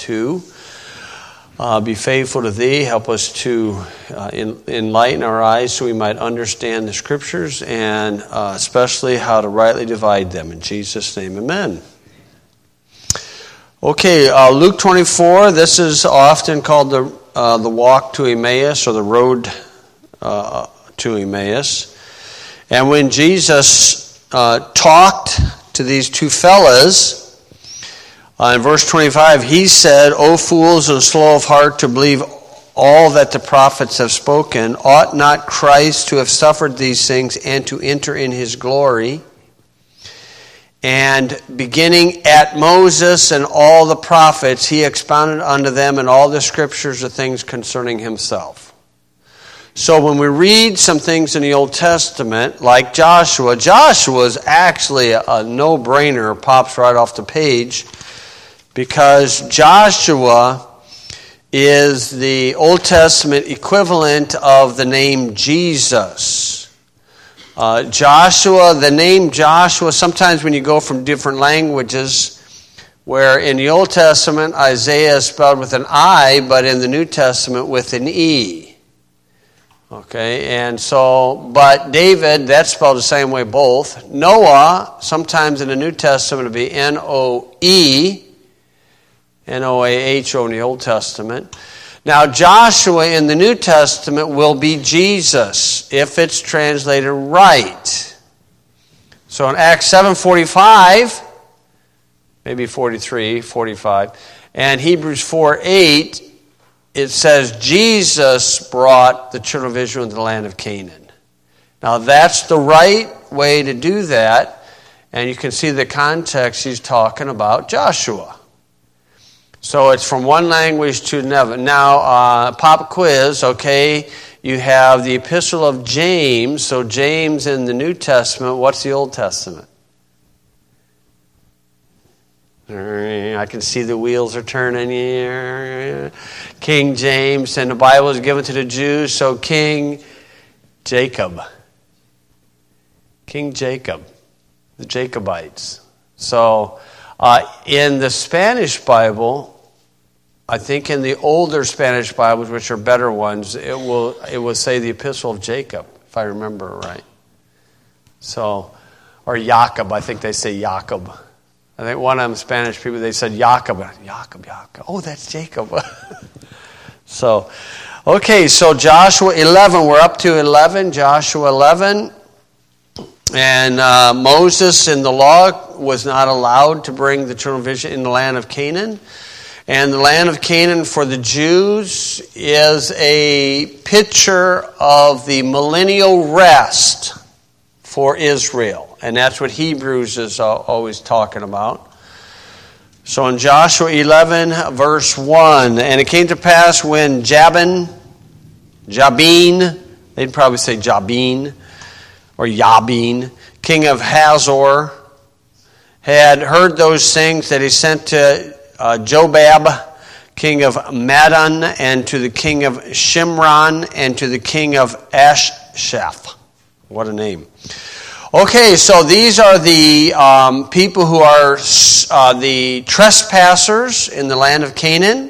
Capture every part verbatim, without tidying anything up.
to uh, be faithful to Thee. Help us to uh, en- enlighten our eyes so we might understand the Scriptures and uh, especially how to rightly divide them. In Jesus' name, amen. Okay, uh, Luke twenty-four, this is often called the uh, the walk to Emmaus or the road uh, to Emmaus. And when Jesus uh, talked to these two fellas, uh, in verse twenty-five, he said, O fools and slow of heart to believe all that the prophets have spoken, ought not Christ to have suffered these things and to enter in his glory? And beginning at Moses and all the prophets, he expounded unto them in all the scriptures the things concerning himself. So when we read some things in the Old Testament, like Joshua, Joshua is actually a, a no-brainer, pops right off the page, because Joshua is the Old Testament equivalent of the name Jesus. Uh, Joshua, the name Joshua, sometimes when you go from different languages, where in the Old Testament, Isaiah is spelled with an I, but in the New Testament with an E. Okay, and so, but David, that's spelled the same way both. Noah, sometimes in the New Testament, it'll be N O E, N O A H O in the Old Testament. Now, Joshua in the New Testament will be Jesus, if it's translated right. So in Acts seven forty-five, maybe forty-three, forty-five, and Hebrews four eight, it says Jesus brought the children of Israel into the land of Canaan. Now, that's the right way to do that, and you can see the context he's talking about Joshua. So it's from one language to another. Now, uh, pop quiz, okay, you have the Epistle of James. So James in the New Testament, what's the Old Testament? I can see the wheels are turning here. King James, and the Bible is given to the Jews, so King Jacob. King Jacob, the Jacobites. So uh, in the Spanish Bible, I think in the older Spanish Bibles, which are better ones, it will it will say the Epistle of Jacob, if I remember right. So, or Jacob, I think they say Jacob. I think one of them Spanish people, they said Jacob. Jacob, Jacob. Oh, that's Jacob. So, okay, so Joshua eleven, we're up to eleven, Joshua eleven. And uh, Moses in the law was not allowed to bring the children of Israel in the land of Canaan. And the land of Canaan for the Jews is a picture of the millennial rest for Israel. And that's what Hebrews is always talking about. So in Joshua eleven, verse one, and it came to pass when Jabin, Jabin, they'd probably say Jabin, or Yabin, king of Hazor, had heard those things that he sent to Uh, Jobab, king of Madon, and to the king of Shimron, and to the king of Ashshaph. What a name. Okay, so these are the um, people who are uh, the trespassers in the land of Canaan.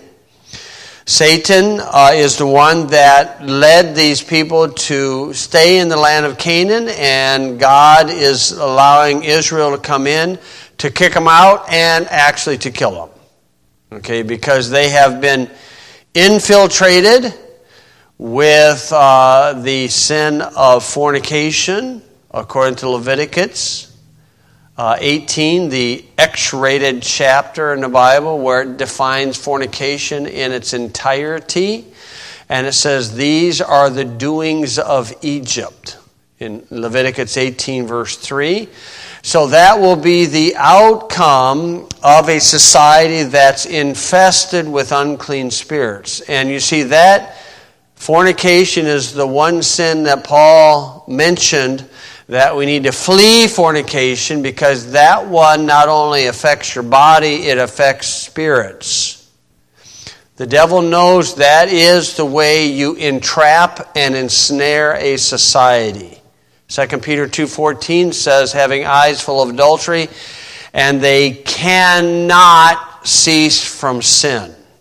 Satan uh, is the one that led these people to stay in the land of Canaan, and God is allowing Israel to come in to kick them out and actually to kill them. Okay, because they have been infiltrated with uh, the sin of fornication, according to Leviticus uh, eighteen, the X-rated chapter in the Bible where it defines fornication in its entirety. And it says, these are the doings of Egypt, in Leviticus eighteen, verse three. So that will be the outcome of a society that's infested with unclean spirits. And you see that fornication is the one sin that Paul mentioned that we need to flee fornication, because that one not only affects your body, it affects spirits. The devil knows that is the way you entrap and ensnare a society. Second Peter two fourteen says, having eyes full of adultery, and they cannot cease from sin.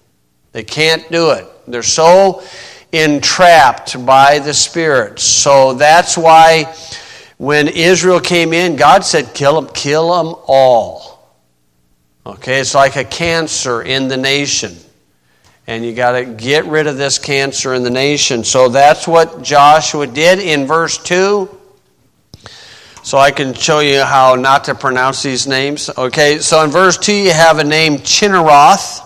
They can't do it. They're so entrapped by the spirits. So that's why when Israel came in, God said, kill them, kill them all. Okay, it's like a cancer in the nation. And you got to get rid of this cancer in the nation. So that's what Joshua did in verse two. So I can show you how not to pronounce these names. Okay, so in verse two you have a name Chinneroth.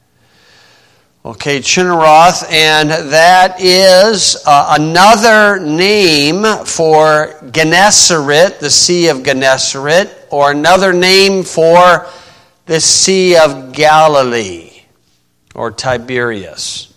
Okay, Chinneroth, and that is uh, another name for Gennesaret, the Sea of Gennesaret, or another name for the Sea of Galilee, or Tiberias.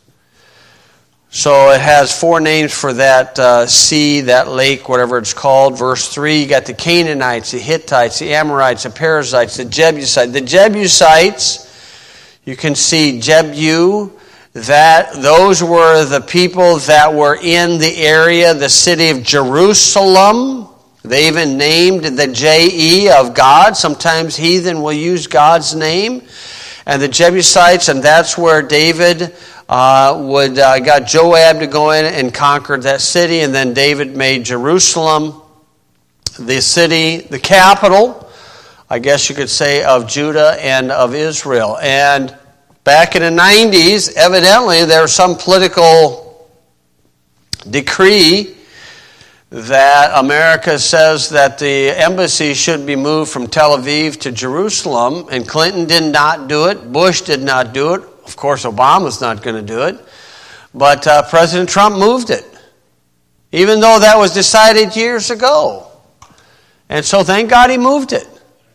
So it has four names for that uh, sea, that lake, whatever it's called. Verse three, you got the Canaanites, the Hittites, the Amorites, the Perizzites, the Jebusites. The Jebusites, you can see Jebu, that those were the people that were in the area, the city of Jerusalem. They even named the J E of God. Sometimes heathen will use God's name. And the Jebusites, and that's where David uh, would uh, got Joab to go in and conquer that city. And then David made Jerusalem the city, the capital, I guess you could say, of Judah and of Israel. And back in the nineties, evidently there was some political decree that America says that the embassy should be moved from Tel Aviv to Jerusalem, and Clinton did not do it. Bush did not do it. Of course, Obama's not going to do it. But uh, President Trump moved it, even though that was decided years ago. And so thank God he moved it.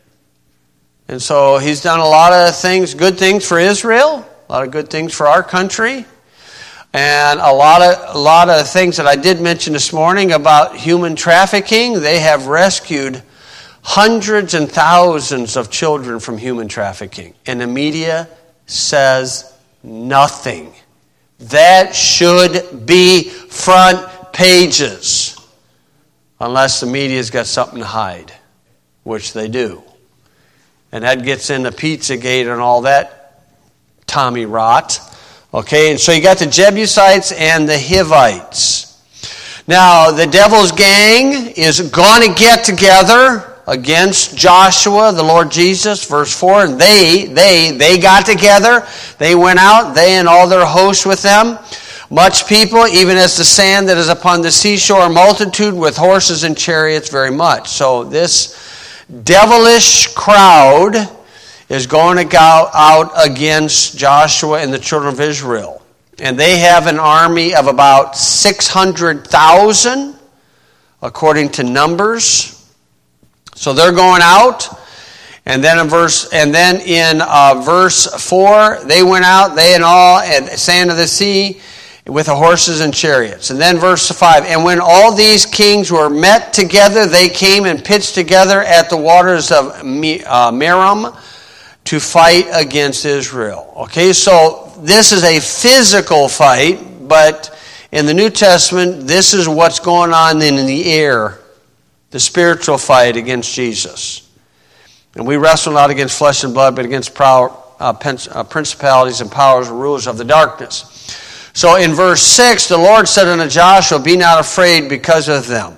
And so he's done a lot of things, good things for Israel, a lot of good things for our country, and a lot of a lot of things that I did mention this morning about human trafficking. They have rescued hundreds and thousands of children from human trafficking, and the media says nothing. That should be front pages, unless the media's got something to hide, which they do. And that gets into Pizzagate and all that Tommy rot. Okay, and so you got the Jebusites and the Hivites. Now, the devil's gang is going to get together against Joshua, the Lord Jesus, verse four. And they, they, they got together. They went out, they and all their hosts with them. Much people, even as the sand that is upon the seashore, a multitude with horses and chariots very much. So this devilish crowd is going to go out against Joshua and the children of Israel. And they have an army of about six hundred thousand, according to Numbers. So they're going out. And then in verse, and then in uh, verse four, they went out, they and all, at the sand of the sea, with the horses and chariots. And then verse five, and when all these kings were met together, they came and pitched together at the waters of Merom to fight against Israel. Okay, so this is a physical fight, but in the New Testament, this is what's going on in the air, the spiritual fight against Jesus. And we wrestle not against flesh and blood, but against power, uh, principalities and powers and rulers of the darkness. So in verse six, the Lord said unto Joshua, be not afraid because of them.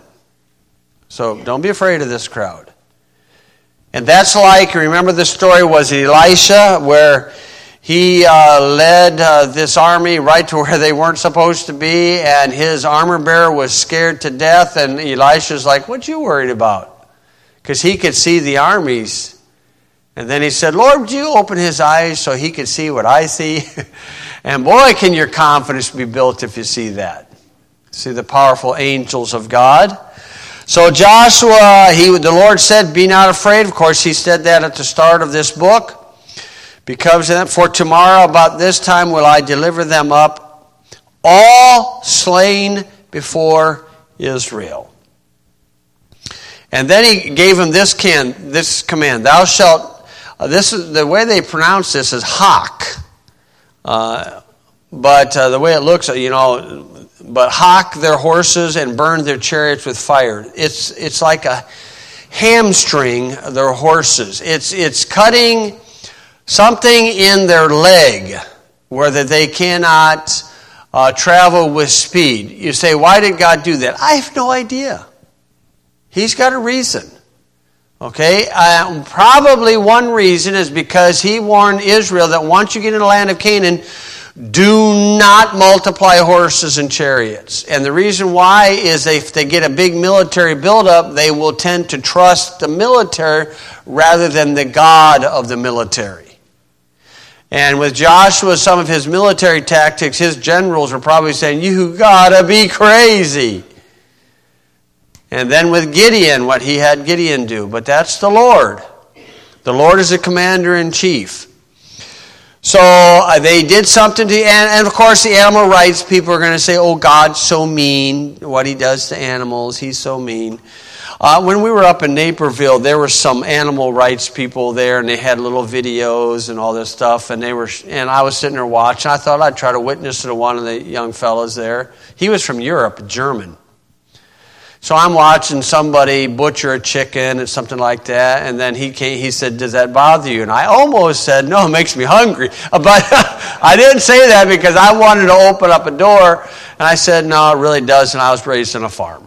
So don't be afraid of this crowd. And that's like, remember the story was Elisha, where he uh, led uh, this army right to where they weren't supposed to be, and his armor bearer was scared to death, and Elisha's like, what you worried about? Because he could see the armies. And then he said, Lord, would you open his eyes so he could see what I see? And boy, can your confidence be built if you see that. See the powerful angels of God. So Joshua, he, the Lord said, be not afraid. Of course, he said that at the start of this book. Because for tomorrow about this time will I deliver them up, all slain before Israel. And then he gave him this, can, this command. Thou shalt, uh, this is the way they pronounce this is hawk. Uh, but uh, the way it looks, you know, but hawk their horses and burn their chariots with fire. It's it's like a hamstring their horses. It's it's cutting something in their leg where that they cannot uh, travel with speed. You say, why did God do that? I have no idea. He's got a reason. Okay, uh, probably one reason is because he warned Israel that once you get in the land of Canaan, do not multiply horses and chariots. And the reason why is if they get a big military buildup, they will tend to trust the military rather than the God of the military. And with Joshua, some of his military tactics, his generals were probably saying, you gotta be crazy. And then with Gideon, what he had Gideon do. But that's the Lord. The Lord is the commander-in-chief. So uh, they did something to, and, and of course the animal rights people are going to say, oh, God's so mean, what he does to animals, he's so mean. Uh, when we were up in Naperville, there were some animal rights people there, and they had little videos and all this stuff, and they were, and I was sitting there watching. I thought I'd try to witness to one of the young fellas there. He was from Europe, German. So I'm watching somebody butcher a chicken and something like that, and then he came, he said, does that bother you? And I almost said, no, it makes me hungry. But I didn't say that because I wanted to open up a door, and I said, no, it really doesn't. I was raised on a farm.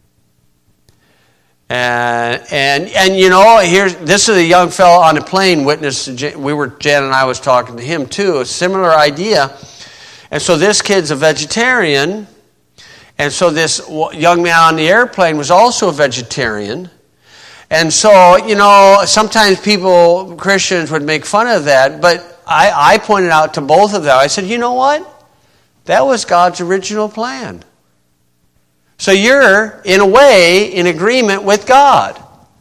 And, and, and you know, here's, this is a young fellow on a plane witness. We were, Jan and I was talking to him too, a similar idea. And so this kid's a vegetarian. And so this young man on the airplane was also a vegetarian. And so, you know, sometimes people, Christians, would make fun of that. But I, I pointed out to both of them. I said, you know what? That was God's original plan. So you're, in a way, in agreement with God.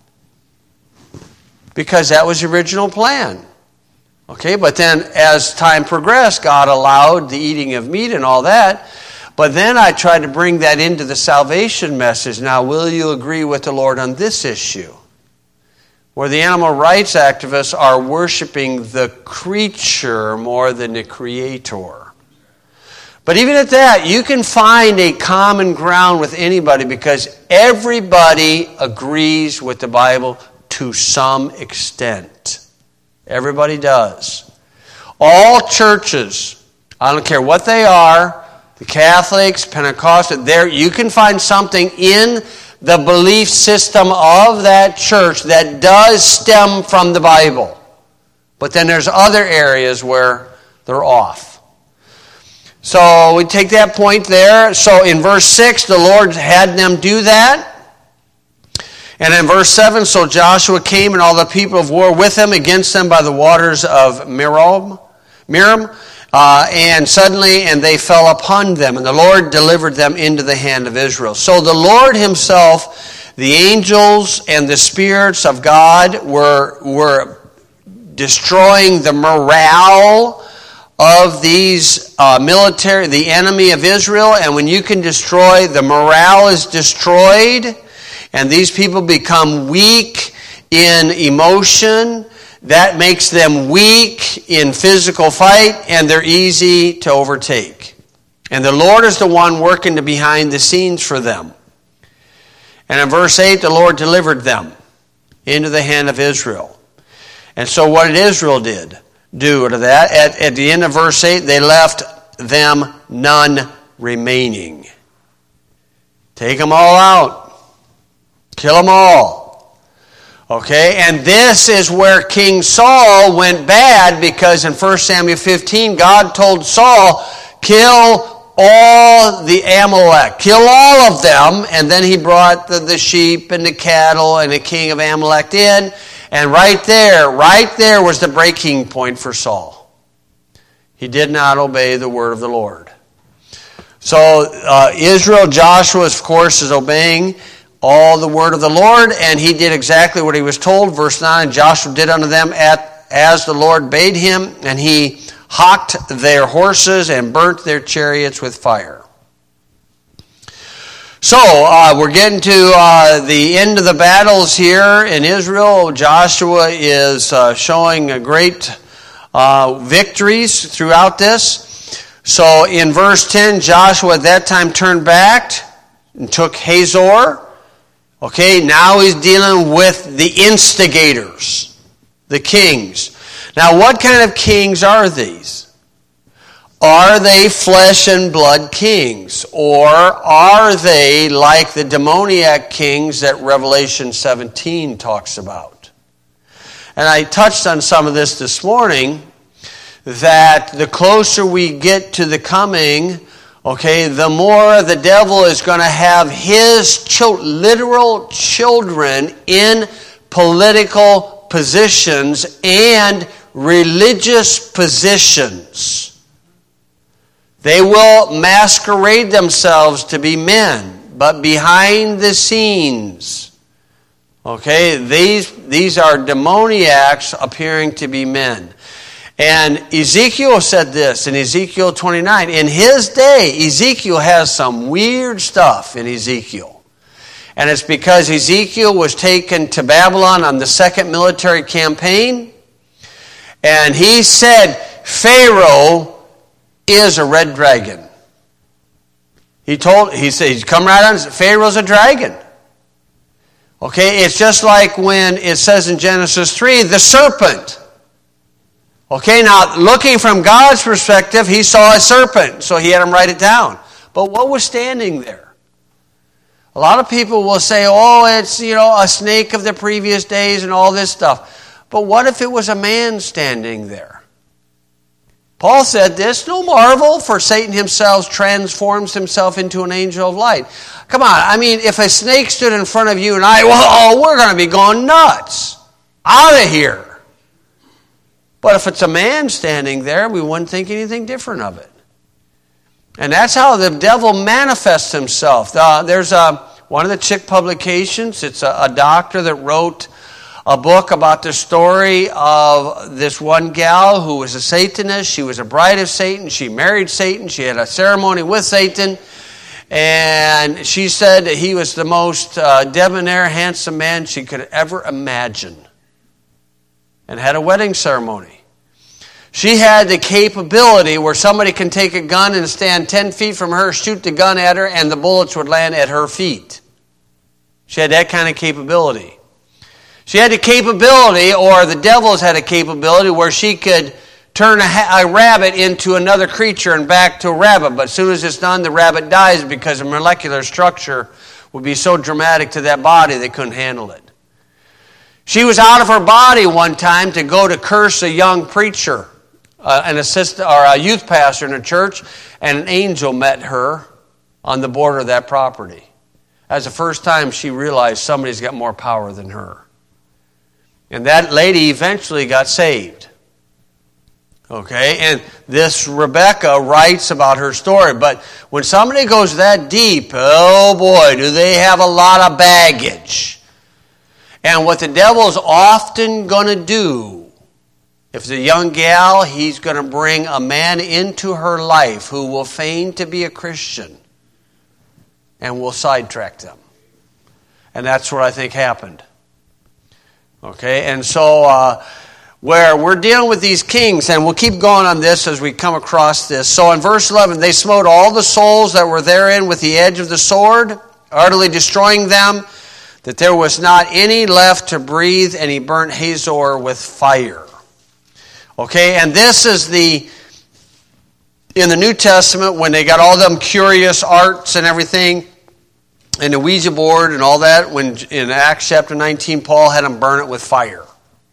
Because that was the original plan. Okay, but then as time progressed, God allowed the eating of meat and all that. But then I tried to bring that into the salvation message. Now, will you agree with the Lord on this issue? Where the animal rights activists are worshiping the creature more than the creator. But even at that, you can find a common ground with anybody because everybody agrees with the Bible to some extent. Everybody does. All churches, I don't care what they are, the Catholics, Pentecostals, there you can find something in the belief system of that church that does stem from the Bible. But then there's other areas where they're off. So we take that point there. So in verse six, the Lord had them do that. And in verse seven, so Joshua came and all the people of war with him against them by the waters of Merom, Merom. Uh, and suddenly, and they fell upon them, and the Lord delivered them into the hand of Israel. So the Lord himself, the angels and the spirits of God were, were destroying the morale of these uh, military, the enemy of Israel. And when you can destroy, the morale is destroyed, and these people become weak in emotion. That makes them weak in physical fight, and they're easy to overtake. And the Lord is the one working the behind the scenes for them. And in verse eight, the Lord delivered them into the hand of Israel. And so what did Israel did do to that? At, at the end of verse eight, they left them none remaining. Take them all out. Kill them all. Okay, and this is where King Saul went bad because in First Samuel fifteen, God told Saul, kill all the Amalek, kill all of them, and then he brought the, the sheep and the cattle and the king of Amalek in, and right there, right there was the breaking point for Saul. He did not obey the word of the Lord. So uh, Israel, Joshua, of course, is obeying all the word of the Lord, and he did exactly what he was told. Verse nine, Joshua did unto them at, as the Lord bade him, and he hocked their horses and burnt their chariots with fire. So, uh, we're getting to uh, the end of the battles here in Israel. Joshua is uh, showing a great uh, victories throughout this. So, in verse ten, Joshua at that time turned back and took Hazor. Okay, now he's dealing with the instigators, the kings. Now, what kind of kings are these? Are they flesh and blood kings? Or are they like the demoniac kings that Revelation seventeen talks about? And I touched on some of this this morning, that the closer we get to the coming, okay, the more the devil is going to have his chil- literal children in political positions and religious positions. They will masquerade themselves to be men, but behind the scenes, okay, these, these are demoniacs appearing to be men. And Ezekiel said this in Ezekiel twenty-nine. In his day, Ezekiel has some weird stuff in Ezekiel. And it's because Ezekiel was taken to Babylon on the second military campaign. And he said, Pharaoh is a red dragon. He told, he said, he's come right on, Pharaoh's a dragon. Okay, it's just like when it says in Genesis three, the serpent. Okay, now looking from God's perspective, he saw a serpent, so he had him write it down. But what was standing there? A lot of people will say, oh, it's, you know, a snake of the previous days and all this stuff. But what if it was a man standing there? Paul said this, no marvel, for Satan himself transforms himself into an angel of light. Come on, I mean, if a snake stood in front of you and I, well, oh, we're going to be going nuts. Out of here. But if it's a man standing there, we wouldn't think anything different of it. And that's how the devil manifests himself. Uh, there's a, one of the Chick publications, it's a, a doctor that wrote a book about the story of this one gal who was a Satanist. She was a bride of Satan. She married Satan. She had a ceremony with Satan. And she said that he was the most uh, debonair, handsome man she could ever imagine. And had a wedding ceremony. She had the capability where somebody can take a gun and stand ten feet from her, shoot the gun at her, and the bullets would land at her feet. She had that kind of capability. She had the capability, or the devils had a capability, where she could turn a, a rabbit into another creature and back to a rabbit. But as soon as it's done, the rabbit dies because the molecular structure would be so dramatic to that body they couldn't handle it. She was out of her body one time to go to curse a young preacher, uh, an assistant or a youth pastor in a church, and an angel met her on the border of that property. That's the first time she realized somebody's got more power than her. And that lady eventually got saved. Okay, and this Rebecca writes about her story. But when somebody goes that deep, oh boy, do they have a lot of baggage. And what the devil's often going to do, if it's a young gal, he's going to bring a man into her life who will feign to be a Christian and will sidetrack them. And that's what I think happened. Okay, and so uh, where we're dealing with these kings, and we'll keep going on this as we come across this. So in verse eleven, they smote all the souls that were therein with the edge of the sword, utterly destroying them, that there was not any left to breathe, and he burnt Hazor with fire. Okay, and this is the, in the New Testament, when they got all them curious arts and everything, and the Ouija board and all that, when in Acts chapter nineteen, Paul had them burn it with fire.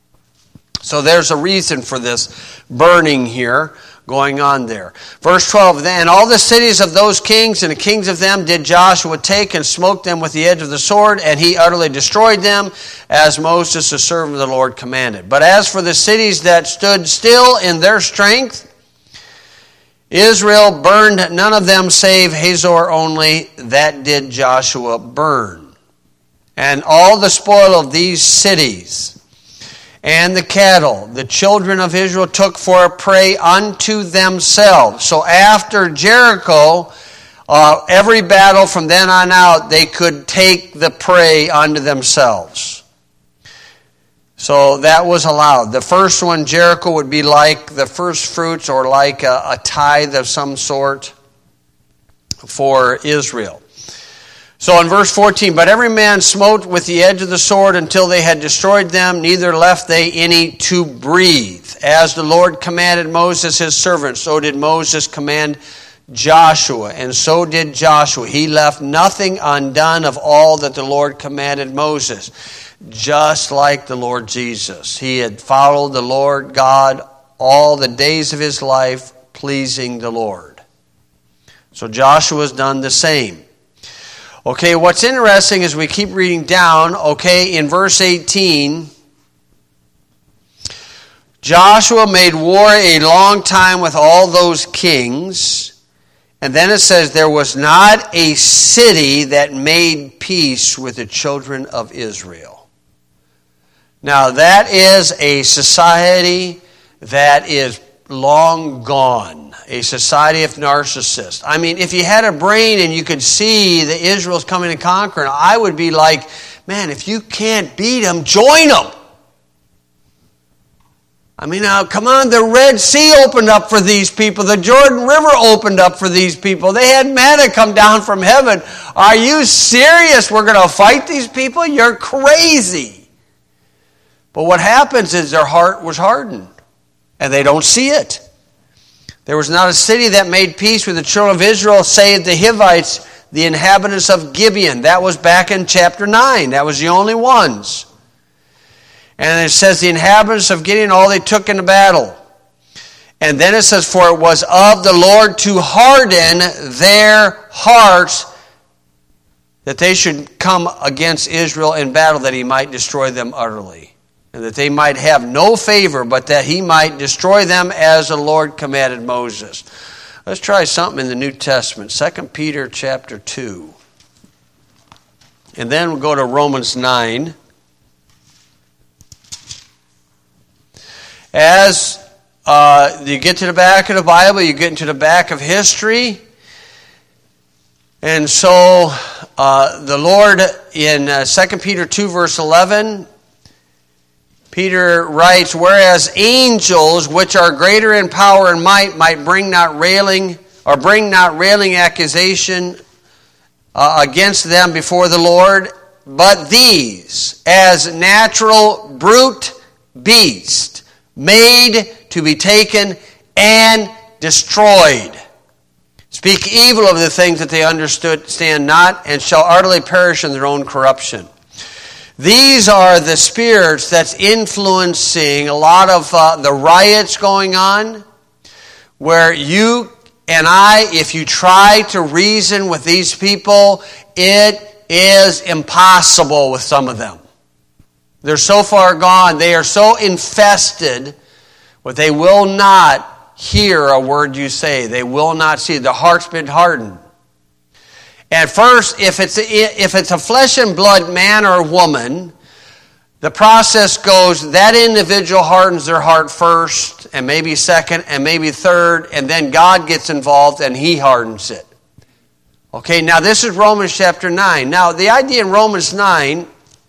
So there's a reason for this burning here going on there. Verse twelve, then all the cities of those kings and the kings of them did Joshua take and smote them with the edge of the sword, and he utterly destroyed them, as Moses the servant of the Lord commanded. But as for the cities that stood still in their strength, Israel burned none of them save Hazor only, that did Joshua burn. And all the spoil of these cities and the cattle, the children of Israel took for a prey unto themselves. So after Jericho, uh, every battle from then on out, they could take the prey unto themselves. So that was allowed. The first one, Jericho, would be like the first fruits or like a, a tithe of some sort for Israel. So in verse fourteen, but every man smote with the edge of the sword until they had destroyed them, neither left they any to breathe. as the Lord commanded Moses his servant, so did Moses command Joshua, and so did Joshua. He left nothing undone of all that the Lord commanded Moses, just like the Lord Jesus. He had followed the Lord God all the days of his life, pleasing the Lord. So Joshua's done the same. Okay, what's interesting is we keep reading down, okay, in verse eighteen, Joshua made war a long time with all those kings, and then it says there was not a city that made peace with the children of Israel. Now that is a society that is long gone, a society of narcissists. I mean, if you had a brain and you could see that Israel's coming and conquering, I would be like, man, if you can't beat them, join them. I mean, now, come on, the Red Sea opened up for these people. The Jordan River opened up for these people. They had manna come down from heaven. Are you serious? We're going to fight these people? You're crazy. But what happens is their heart was hardened, and they don't see it. There was not a city that made peace with the children of Israel, save the Hivites, the inhabitants of Gibeon. That was back in chapter nine. That was the only ones. And it says the inhabitants of Gibeon, all they took in the battle. And then it says, for it was of the Lord to harden their hearts, that they should come against Israel in battle, that he might destroy them utterly. And that they might have no favor, but that he might destroy them as the Lord commanded Moses. Let's try something in the New Testament. Second Peter chapter two. And then we'll go to Romans nine. As uh, you get to the back of the Bible, you get into the back of history. And so uh, the Lord in uh, Second Peter two verse eleven, Peter writes, whereas angels, which are greater in power and might, might bring not railing, or bring not railing accusation uh, against them before the Lord, but these, as natural brute beasts, made to be taken and destroyed, speak evil of the things that they understand not, and shall utterly perish in their own corruption. These are the spirits that's influencing a lot of uh, the riots going on, where you and I, if you try to reason with these people, it is impossible with some of them. They're so far gone, they are so infested, but they will not hear a word you say. They will not see. The heart's been hardened. At first, if it's, a, if it's a flesh and blood man or woman, the process goes, that individual hardens their heart first, and maybe second, and maybe third, and then God gets involved and he hardens it. Okay, now this is Romans chapter nine. Now, the idea in Romans nine,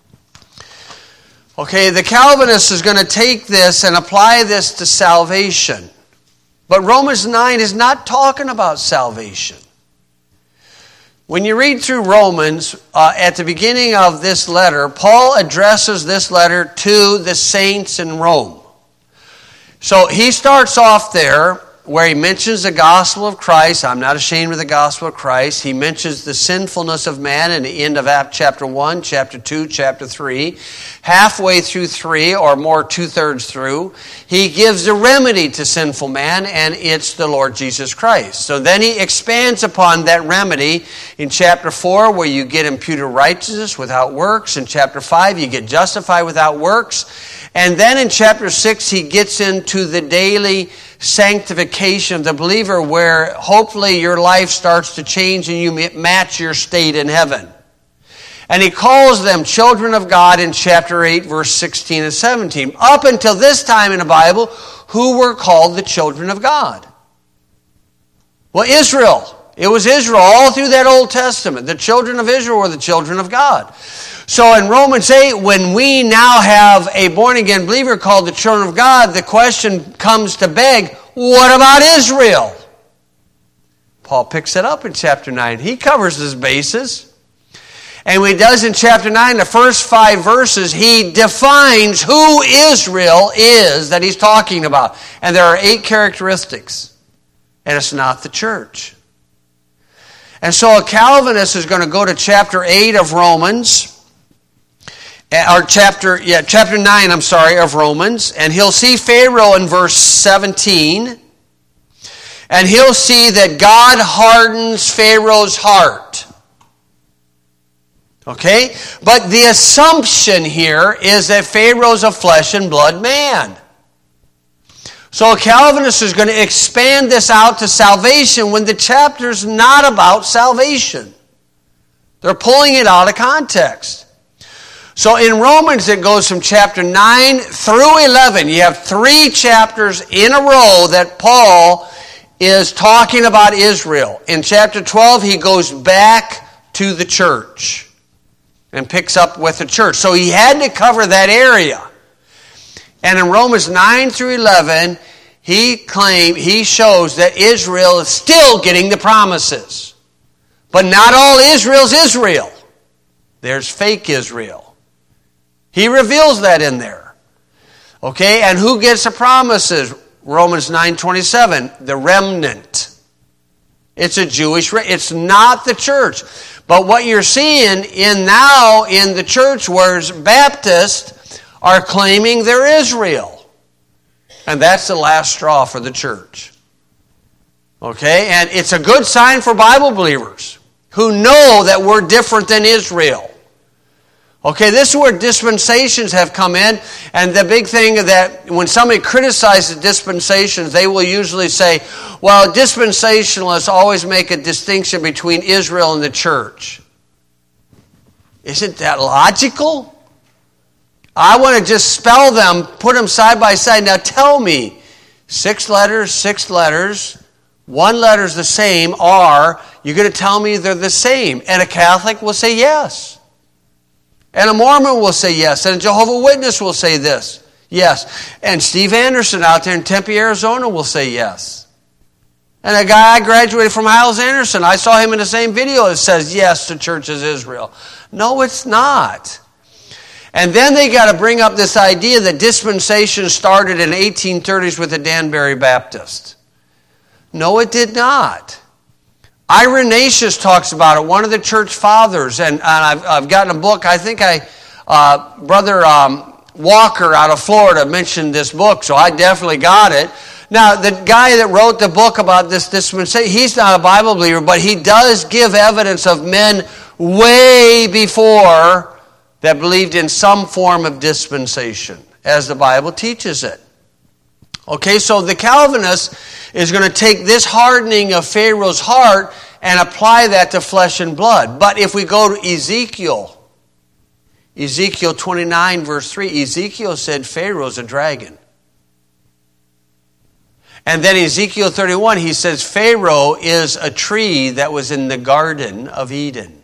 okay, the Calvinist is going to take this and apply this to salvation. But Romans nine is not talking about salvation. When you read through Romans, uh, at the beginning of this letter, Paul addresses this letter to the saints in Rome. So he starts off there where he mentions the gospel of Christ. I'm not ashamed of the gospel of Christ. He mentions the sinfulness of man in the end of chapter one, chapter two, chapter three. Halfway through three, or more two-thirds through, he gives the remedy to sinful man, and it's the Lord Jesus Christ. So then he expands upon that remedy in chapter four, where you get imputed righteousness without works. In chapter five, you get justified without works. And then in chapter six, he gets into the daily sanctification of the believer, where hopefully your life starts to change and you match your state in heaven. And he calls them children of God in chapter eight, verse sixteen and seventeen. Up until this time in the Bible, who were called the children of God? Well, Israel. It was Israel all through that Old Testament. The children of Israel were the children of God. So in Romans eight, when we now have a born-again believer called the children of God, the question comes to beg, what about Israel? Paul picks it up in chapter nine. He covers his bases. And what he does in chapter nine, the first five verses, he defines who Israel is that he's talking about. And there are eight characteristics. And it's not the church. And so a Calvinist is going to go to chapter eight of Romans, or chapter, yeah, chapter nine, I'm sorry, of Romans, and he'll see Pharaoh in verse seventeen, and he'll see that God hardens Pharaoh's heart. Okay? But the assumption here is that Pharaoh's a flesh and blood man. So a Calvinist is going to expand this out to salvation when the chapter's not about salvation. They're pulling it out of context. So in Romans it goes from chapter nine through eleven. You have three chapters in a row that Paul is talking about Israel. In chapter twelve he goes back to the church and picks up with the church. So he had to cover that area. And in Romans nine through eleven, he claims, he shows that Israel is still getting the promises. But not all Israel's Israel. There's fake Israel. He reveals that in there. Okay, and who gets the promises? Romans nine twenty-seven, the remnant. It's a Jewish, it's not the church. But what you're seeing in now in the church where Baptists are claiming they're Israel. And that's the last straw for the church. Okay? And it's a good sign for Bible believers who know that we're different than Israel. Okay, this is where dispensations have come in. And the big thing that when somebody criticizes dispensations, they will usually say, well, dispensationalists always make a distinction between Israel and the church. Isn't that logical? I want to just spell them, put them side by side. Now tell me, six letters, six letters, one letter is the same, are, you're going to tell me they're the same. And a Catholic will say yes. And a Mormon will say yes. And a Jehovah's Witness will say this. Yes. And Steve Anderson out there in Tempe, Arizona will say yes. And a guy I graduated from Hyles Anderson, I saw him in the same video that says, yes, the church is Israel. No, it's not. And then they got to bring up this idea that dispensation started in the eighteen thirties with the Danbury Baptist. No, it did not. Irenaeus talks about it, one of the church fathers, and, and I've, I've gotten a book, I think I, uh, Brother um, Walker out of Florida mentioned this book, so I definitely got it. Now, the guy that wrote the book about this dispensation, he's not a Bible believer, but he does give evidence of men way before that believed in some form of dispensation, as the Bible teaches it. Okay, so the Calvinist is going to take this hardening of Pharaoh's heart and apply that to flesh and blood. But if we go to Ezekiel, Ezekiel twenty-nine, verse three, Ezekiel said Pharaoh's a dragon. And then Ezekiel thirty-one, he says Pharaoh is a tree that was in the Garden of Eden.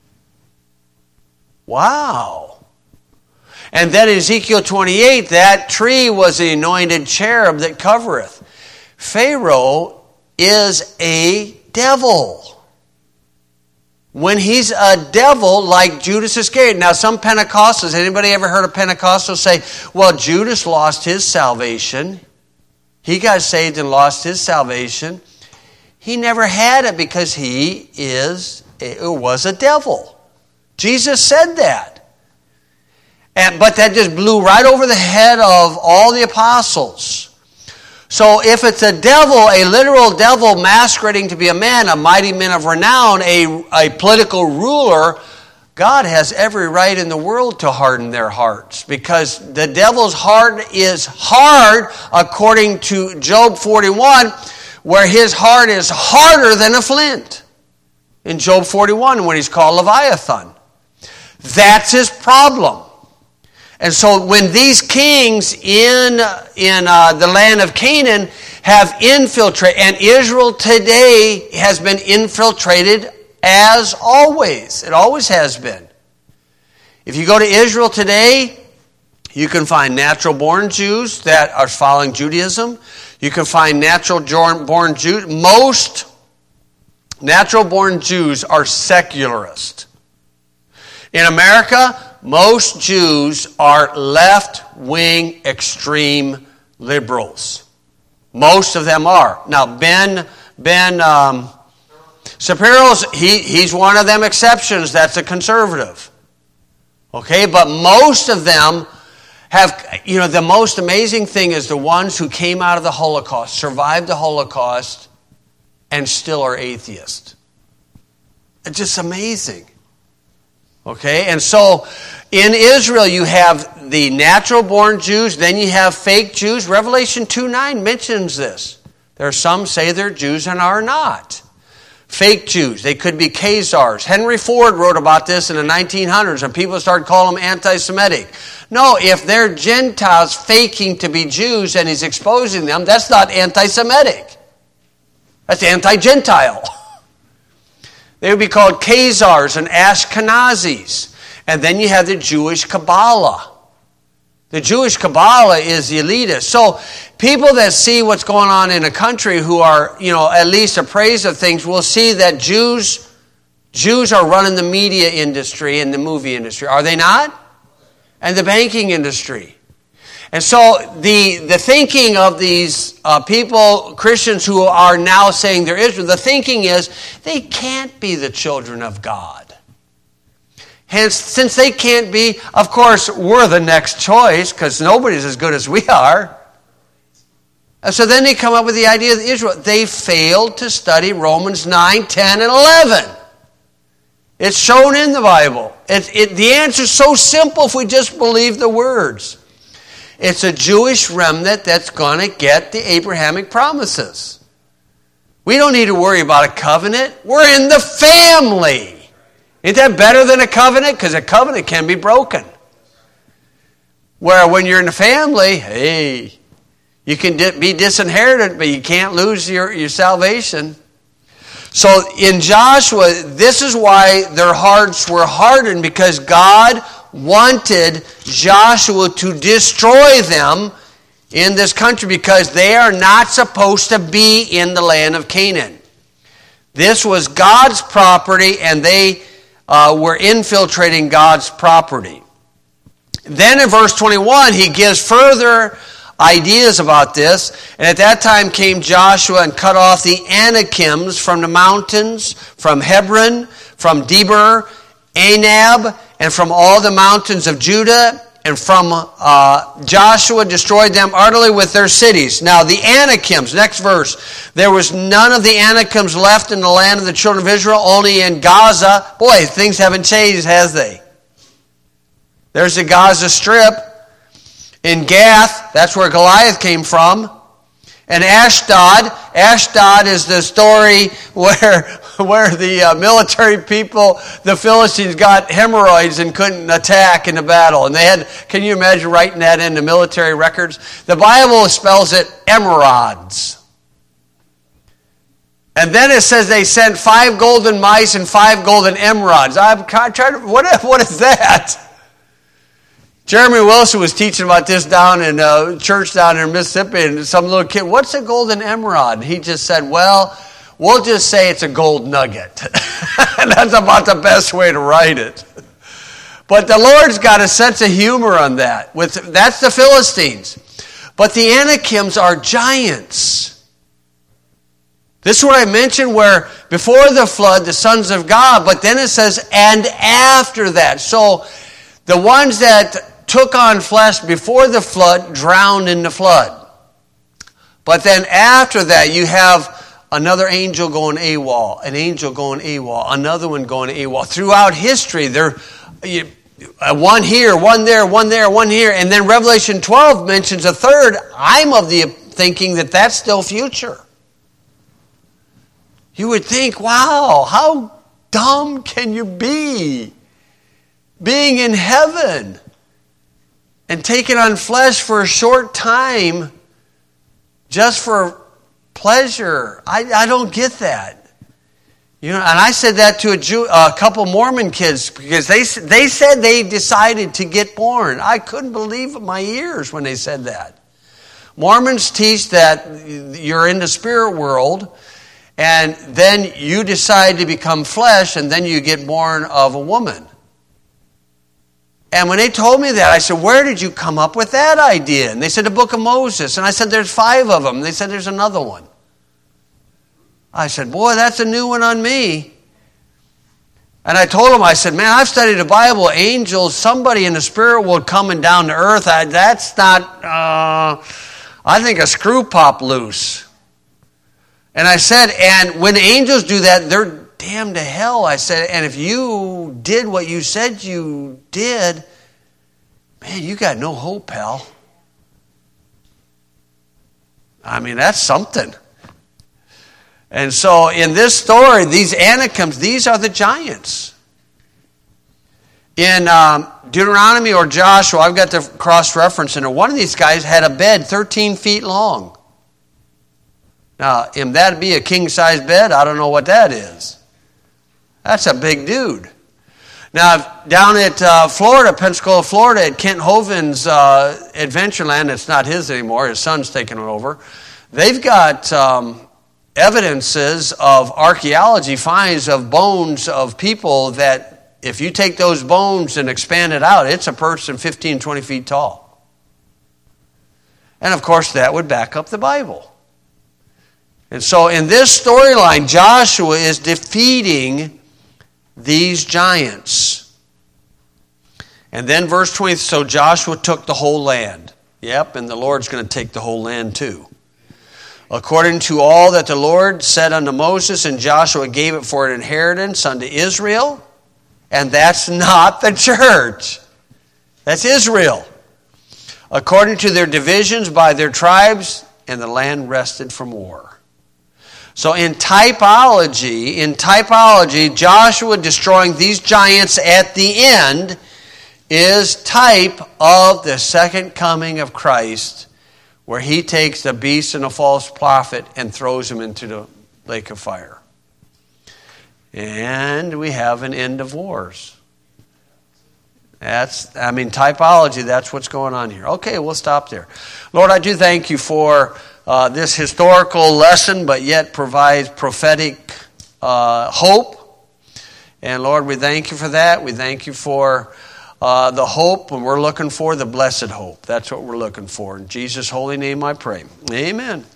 Wow. And then Ezekiel twenty-eight, that tree was the anointed cherub that covereth. Pharaoh is a devil. When he's a devil, like Judas Iscariot. Now, some Pentecostals, anybody ever heard a Pentecostal say, well, Judas lost his salvation. He got saved and lost his salvation. He never had it because he is, it was a devil. Jesus said that. And, but that just blew right over the head of all the apostles. So if it's a devil, a literal devil masquerading to be a man, a mighty man of renown, a, a political ruler, God has every right in the world to harden their hearts. Because the devil's heart is hard, according to Job forty-one, where his heart is harder than a flint. In Job forty-one, when he's called Leviathan. That's his problem. And so when these kings in, in uh, the land of Canaan have infiltrated, and Israel today has been infiltrated as always. It always has been. If you go to Israel today, you can find natural-born Jews that are following Judaism. You can find natural-born Jews. Most natural-born Jews are secularist. In America, most Jews are left-wing extreme liberals. Most of them are. Now, Ben, Ben um, Shapiro's, he, he's one of them exceptions. That's a conservative. Okay, but most of them have, you know, the most amazing thing is the ones who came out of the Holocaust, survived the Holocaust, and still are atheists. It's just amazing. Okay, and so in Israel you have the natural-born Jews, then you have fake Jews. Revelation two nine mentions this. There are some say they're Jews and are not. Fake Jews. They could be Khazars. Henry Ford wrote about this in the nineteen hundreds, and people started calling them anti-Semitic. No, if they're Gentiles faking to be Jews and he's exposing them, that's not anti-Semitic. That's anti-Gentile. They would be called Khazars and Ashkenazis. And then you have the Jewish Kabbalah. The Jewish Kabbalah is the elitist. So people that see what's going on in a country who are, you know, at least appraised of things will see that Jews, Jews are running the media industry and the movie industry. Are they not? And the banking industry. And so the, the thinking of these uh, people, Christians who are now saying they're Israel, the thinking is they can't be the children of God. Hence, since they can't be, of course, we're the next choice because nobody's as good as we are. And so then they come up with the idea of Israel. They failed to study Romans nine, ten, and eleven. It's shown in the Bible. It, it, the answer is so simple if we just believe the words. It's a Jewish remnant that's going to get the Abrahamic promises. We don't need to worry about a covenant. We're in the family. Isn't that better than a covenant? Because a covenant can be broken. Where when you're in the family, hey, you can di- be disinherited, but you can't lose your, your salvation. So in Joshua, this is why their hearts were hardened, because God wanted Joshua to destroy them in this country because they are not supposed to be in the land of Canaan. This was God's property, and they uh, were infiltrating God's property. Then in verse twenty-one, he gives further ideas about this. And at that time came Joshua and cut off the Anakims from the mountains, from Hebron, from Debir, Anab, and from all the mountains of Judah. And from uh, Joshua destroyed them utterly with their cities. Now the Anakims, next verse. There was none of the Anakims left in the land of the children of Israel, only in Gaza. Boy, things haven't changed, has they? There's the Gaza Strip. In Gath, that's where Goliath came from. And Ashdod. Ashdod is the story where, where the uh, military people, the Philistines, got hemorrhoids and couldn't attack in the battle. And they had, can you imagine writing that in the military records? The Bible spells it emerods. And then it says they sent five golden mice and five golden emerods. I'm trying to, what, what is that? Jeremy Wilson was teaching about this down in a church down in Mississippi, and some little kid, what's a golden emerald? He just said, well, we'll just say it's a gold nugget. And that's about the best way to write it. But the Lord's got a sense of humor on that. With that's the Philistines. But the Anakims are giants. This is what I mentioned where before the flood, the sons of God, but then it says, and after that. So the ones that took on flesh before the flood drowned in the flood. But then after that, you have another angel going AWOL, an angel going AWOL, another one going AWOL. Throughout history, there, one here, one there, one there, one here. And then Revelation twelve mentions a third. I'm of the thinking that that's still future. You would think, wow, how dumb can you be? Being in heaven and taking on flesh for a short time just for pleasure. I, I don't get that. You know, and I said that to a, Jew, a couple Mormon kids because they they said they decided to get born. I couldn't believe my ears when they said that. Mormons teach that you're in the spirit world and then you decide to become flesh and then you get born of a woman. And when they told me that, I said, where did you come up with that idea? And they said, the book of Moses. And I said, there's five of them. And they said, there's another one. I said, boy, that's a new one on me. And I told them, I said, man, I've studied the Bible. Angels, somebody in the spirit world coming down to earth. I, that's not, uh, I think a screw popped loose. And I said, and when angels do that, they're damned to hell. I said, and if you did what you said you did, man, you got no hope, pal. I mean, that's something. And so in this story, these Anakims, these are the giants. In um, Deuteronomy or Joshua, I've got the cross-reference in there. One of these guys had a bed thirteen feet long. Now, if that'd be a king-size bed, I don't know what that is. That's a big dude. Now, down at uh, Florida, Pensacola, Florida, at Kent Hovind's uh, Adventureland, it's not his anymore, his son's taking it over, they've got um, evidences of archaeology finds of bones of people that if you take those bones and expand it out, it's a person fifteen, twenty feet tall. And of course, that would back up the Bible. And so in this storyline, Joshua is defeating these giants. And then verse twenty, so Joshua took the whole land. Yep, and the Lord's going to take the whole land too. According to all that the Lord said unto Moses, and Joshua gave it for an inheritance unto Israel. And that's not the church. That's Israel. According to their divisions by their tribes, and the land rested from war. So in typology, in typology, Joshua destroying these giants at the end is type of the second coming of Christ, where he takes the beast and a false prophet and throws them into the lake of fire. And we have an end of wars. That's, I mean, typology, that's what's going on here. Okay, we'll stop there. Lord, I do thank you for Uh, this historical lesson, but yet provides prophetic uh, hope. And Lord, we thank you for that. We thank you for uh, the hope, and we're looking for the blessed hope. That's what we're looking for. In Jesus' holy name I pray. Amen.